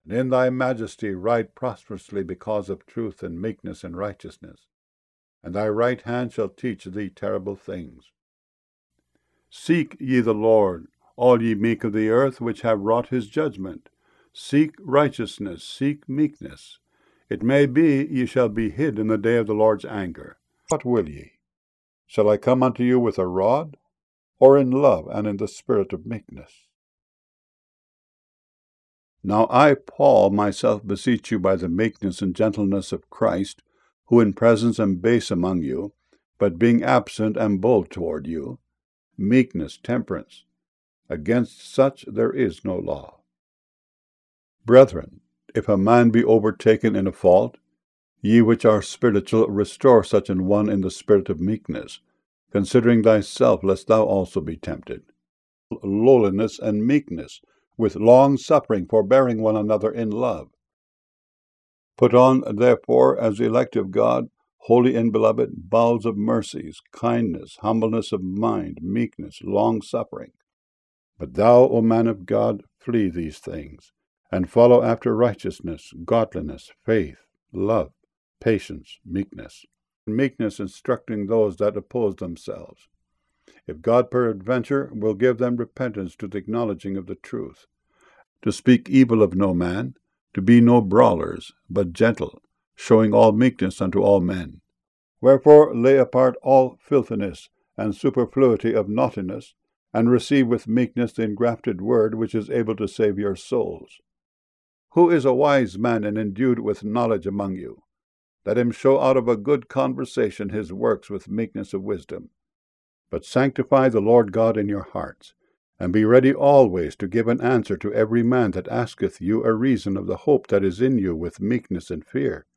And in thy majesty ride prosperously because of truth and meekness and righteousness. And thy right hand shall teach thee terrible things. Seek ye the Lord, all ye meek of the earth, which have wrought his judgment. Seek righteousness, seek meekness. It may be ye shall be hid in the day of the Lord's anger. What will ye? Shall I come unto you with a rod, or in love and in the spirit of meekness? Now I, Paul, myself beseech you by the meekness and gentleness of Christ, who in presence am base among you, but being absent am bold toward you, meekness, temperance. Against such there is no law. Brethren, if a man be overtaken in a fault, ye which are spiritual, restore such an one in the spirit of meekness, considering thyself, lest thou also be tempted. Lowliness and meekness, with long-suffering, forbearing one another in love. Put on, therefore, as the elect of God, holy and beloved, bowels of mercies, kindness, humbleness of mind, meekness, long-suffering. But thou, O man of God, flee these things, and follow after righteousness, godliness, faith, love, patience, meekness. Meekness instructing those that oppose themselves. If God peradventure will give them repentance to the acknowledging of the truth. To speak evil of no man, to be no brawlers, but gentle, showing all meekness unto all men. Wherefore lay apart all filthiness and superfluity of naughtiness, and receive with meekness the engrafted word, which is able to save your souls. Who is a wise man and endued with knowledge among you? Let him show out of a good conversation his works with meekness of wisdom. But sanctify the Lord God in your hearts, and be ready always to give an answer to every man that asketh you a reason of the hope that is in you with meekness and fear,